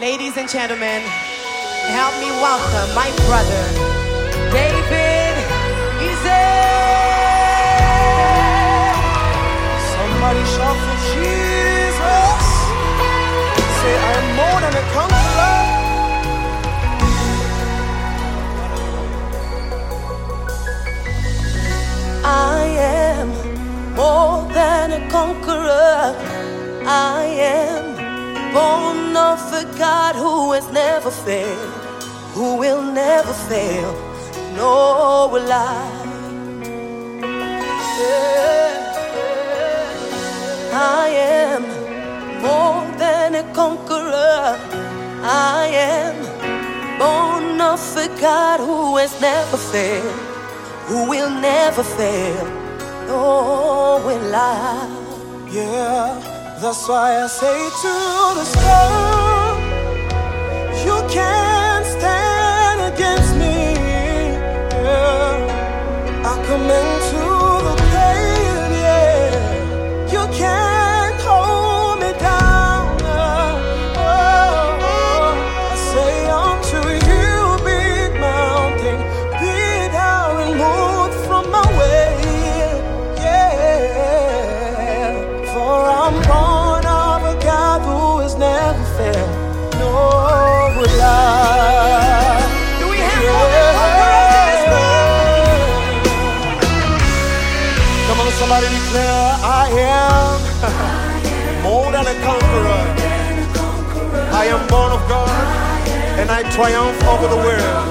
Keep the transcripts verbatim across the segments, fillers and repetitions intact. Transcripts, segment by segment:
Ladies and gentlemen, help me welcome my brother, David Easy. Somebody shout for Jesus. Say, I am more than a conqueror. I am more than a conqueror. I am born of a God who has never failed, who will never fail, nor will I. Yeah. I am more than a conqueror. I am born of a God who has never failed, who will never fail, nor will I. Yeah, that's why I say to the storm, you can't stand against me. Yeah, I come into the grave. Yeah, you can't hold me down. Oh, I say unto you, big mountain, be thou removed from my way. Yeah, for I'm born of a God who has never failed, nor will I. Do we have more than conquerors in this room? Come on, somebody declare, I am more than a conqueror. I am born of God, and I triumph over the world.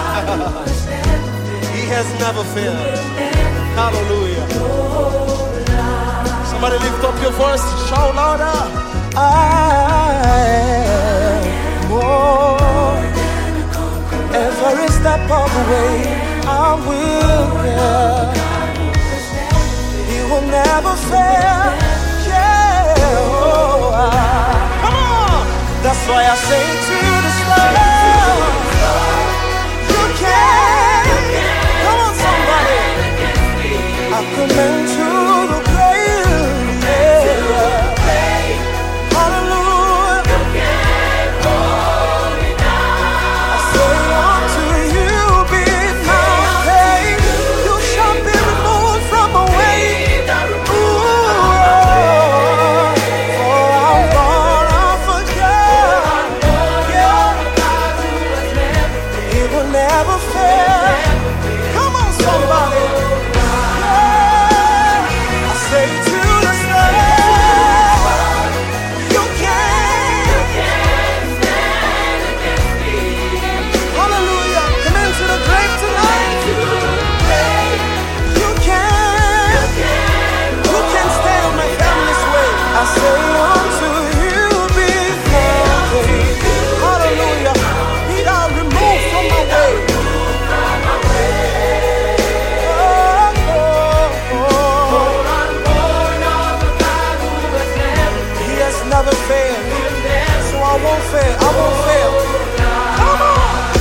He has never failed. Hallelujah. Somebody lift up your voice, shout louder. I am more. Every step of the way, I will get. He will never fail. Yeah. Oh, I, come on. That's why I say to the storm, you can't. Come on, somebody. I come into the grave. Yeah. Hallelujah. I say unto you, big mountain, you shall be removed from my way. Ooh, for I'm born of a God. Yeah. He will never fail. Come on, somebody. Yeah. I say to the storm, you can't. Hallelujah. Come into the grave tonight. You can't. You can't stay on my family's way. I say unto you, big mountain. Hallelujah. Be thou removed from my way. Oh, oh, oh. He has never failed. So I won't fail. I won't fail. Come on.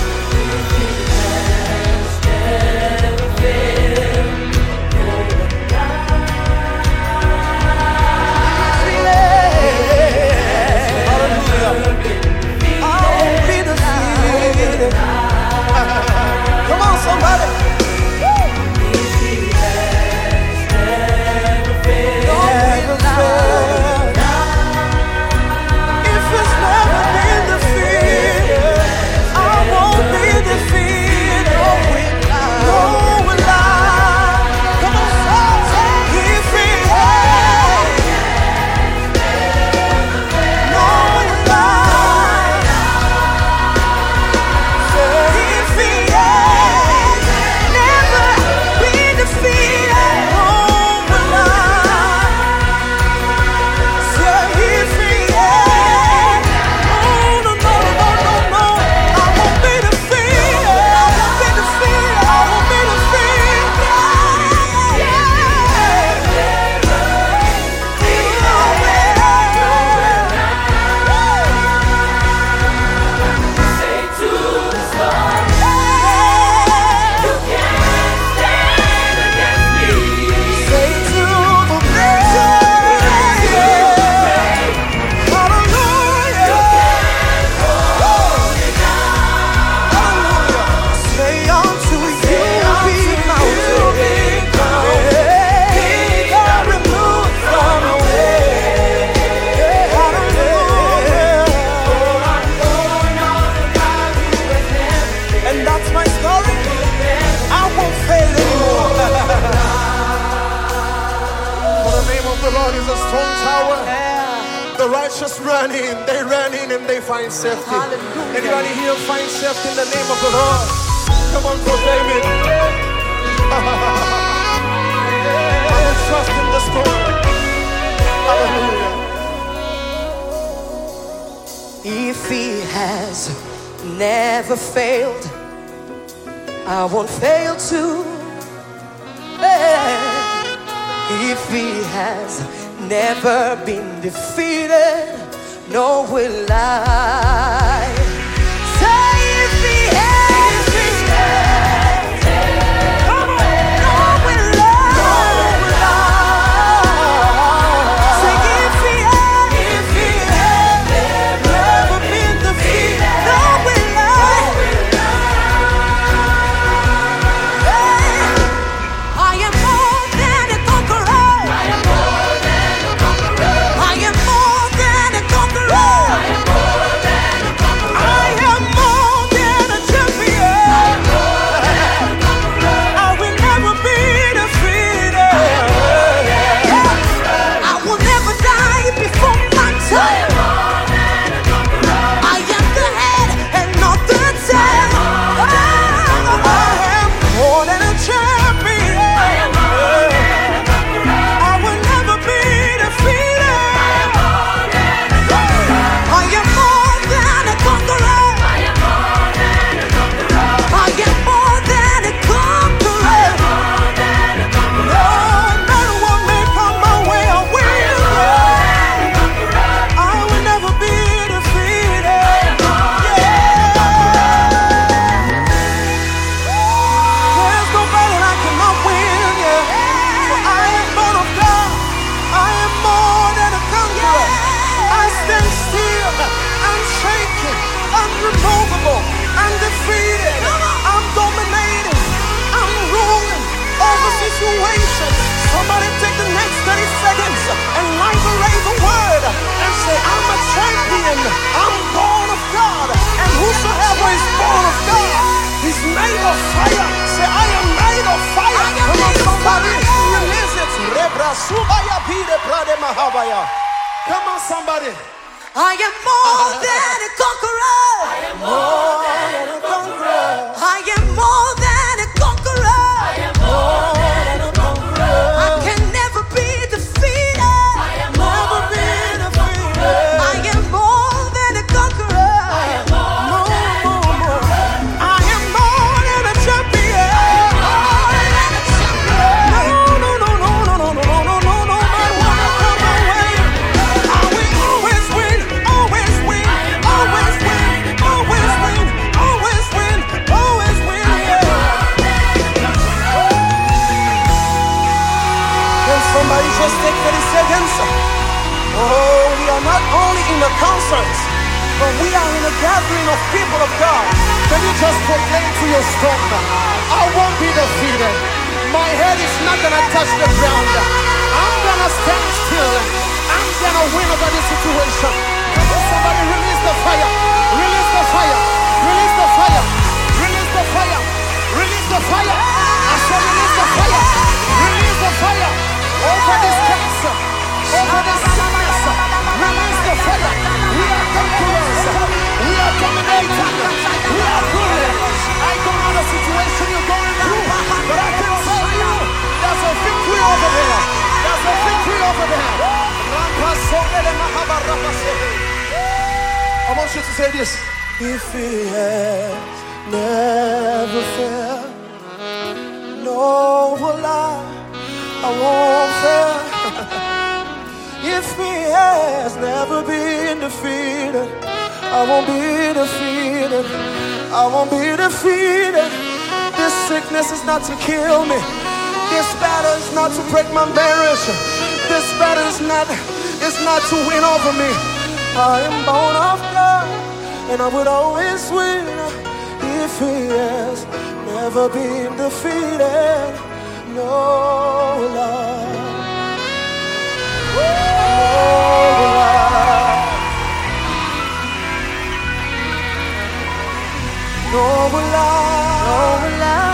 Come on, somebody. Never failed. If it's never been defeated. The Lord is a strong tower. The righteous run in, they run in and they find safety. Hallelujah. Anybody here find safety in the name of the Lord? Come on, proclaim it. I will trust in the storm. Hallelujah. If He has never failed, I won't fail to. If He has never been defeated, nor will I. Say if He has, if He has, come on, nor will I. Say if He has, if He has never been defeated, nor will I. Hey, I am more than a conqueror. I am more than a conqueror. I am more than a conqueror. I am more than a conqueror. I am more than a champion. I am more than a conqueror. I will never be defeated. I will never die before my time. I am more than a conqueror. I am the head and not the tail. I am more than a champion. I am more than a conqueror. I will never be defeated. I am more than a conqueror. I am more than a conqueror. I am more than a conqueror. I am more than a conqueror. No matter what may come my way, I will. I will never be defeated. There's no battle I cannot win. Yeah. For I am born of God. I am more than a conqueror. I stand still, unshaken, unremovable, undefeated. I'm dominating. I'm ruling over situations. Somebody take the next thirty seconds and liberate the word and say, I'm a champion. I'm born of God. And whosoever is born of God is made of fire. Say, I am made of fire. Come on, somebody. Release it. Rebrasubaya pide prade mahabaya. Come on, somebody. I am more than a conqueror. I am more than a conqueror. I am more than a conqueror. I am more than a conqueror. I can never be defeated. I am never be defeated. I am more than a conqueror. I am more than a conqueror. I am more than a champion. More than a champion. No, no, no, no, no, no, no, no, no, no, matter what may come my way, I will always win, always win, always win, always win, always win, always win. Can somebody just take thirty seconds? Oh, we are not only in a concert, but we are in a gathering of people of God. Can you just proclaim to your storm? I won't be defeated. My head is not gonna touch the ground. I'm gonna stand still. I'm gonna win over this situation. Come on, somebody release the fire. Release the fire. Release the fire. Release the fire. Release the fire. I said release the fire. Release the fire. Over this cancer. Over this sickness. Release the fire. We are conquerors. We are dominating. We are ruling. I don't know the situation you're going through, but I can tell you there's a victory over there. There's a victory over there. I want you to say this. If He has never failed, no will I, I won't fail. If He has never been defeated, I won't be defeated. I won't be defeated. This sickness is not to kill me. This battle is not to break my marriage. This battle is not, is not to win over me. I am born of God, and I will always win. If He has never been defeated, no Lord, no Lord, no will I, no will I.